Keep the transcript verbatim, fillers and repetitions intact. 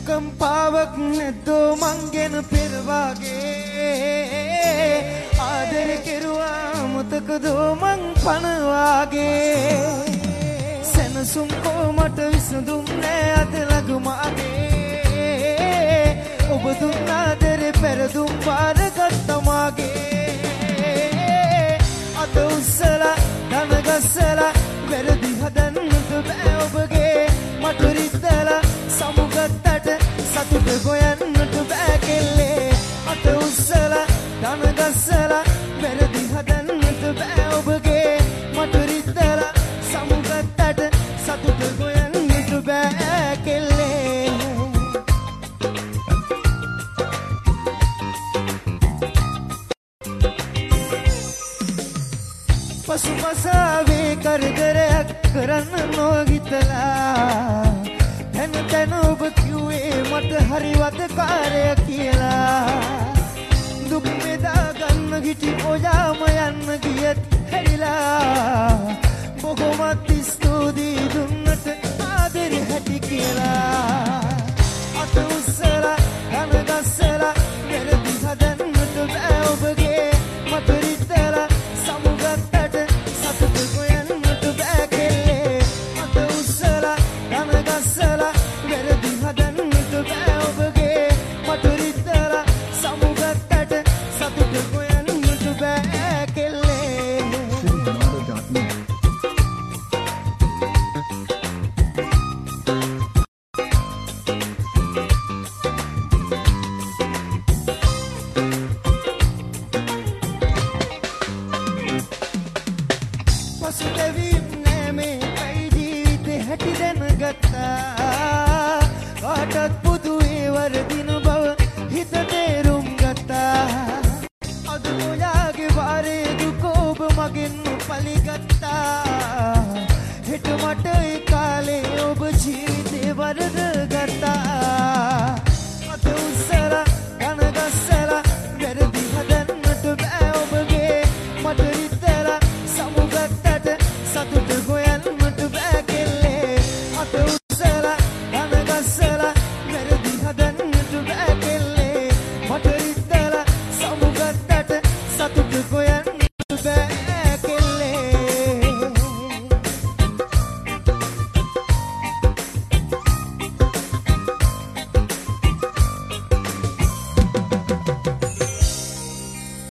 අනුකම්පාවක් නැද්දෝ මංගෙන පෙරවාගේ ආදර කෙරුවා මුතකදෝ මං පනවාගේ සැනසුම් කොමට විසඳුම් නෑ අද ලගමාගේ ඔබ දුන්න ආදරේ පෙරදුම් පාරගත්තමාගේ අත උස්සලා දන ගස්සලා වැරදි හදන්නට බෑ ඔබගේ මට රිද්දලා සමුගත්තට සතුට ගොයන්නට බෑ කෙල්ලේ අත උස්සලා දන ගස්සලා වැරදි හදන්නට බෑ ඔබගේ මට රිද්දලා සමුගත්තට සතුට ගොයන්නට බෑ කෙල්ලේ පසුපසාවේ කරදරයක් කරන්න නොහිතලා තැන තැන ඔබ කිව්වේ මට හරිවද කාර්ය කියලා දුක් බෙදා ගන්න හිටි ඔයාම යන්න ගියත් හැරිලා බොහොමත් ස්තුතියි දුන්නට ආදරේ හැටි කියලා අත උස්සලා කන ගස්සලා වැරදි හදන්නට බෑ ඔබගේ මට රිද්දලා සමුගත්තට සතුට ගොයන්නට බෑ කෙල්ලේ අත උස්සලා කන ගස්සලා වැරදි හදන්නට බෑ ඔබගේ මට රිද්දලා සමුගත්තට සතුට ගොයන්නට බෑ කෙල්ලේ පසුතැවීම් නෑ මේ කයි ජීවිතේ හැටි දැනගත්තා කාටත් පුදුවේ වරදින බව හිත තේරුම් ගත්තා අද ඔයාගේ වාරේ දුක ඔබ මගෙන් පලිගත්තා හෙට මට ඒ කාලේ ඔබ ජීවිතේ වරද ගත්තා අත උස්සලා කන ගස්සලා වැරදි හදන්නට බෑ ඔබගේ මට රිද්දලා සමුගත්තට සතුට ගොයන්නට බෑ කෙල්ලේ අත උස්සලා කන ගස්සලා වැරදි හදන්නට බෑ කෙල්ලේ මට රිද්දලා සමුගත්තට සතුට ගොයන්නට බෑ කෙල්ලේ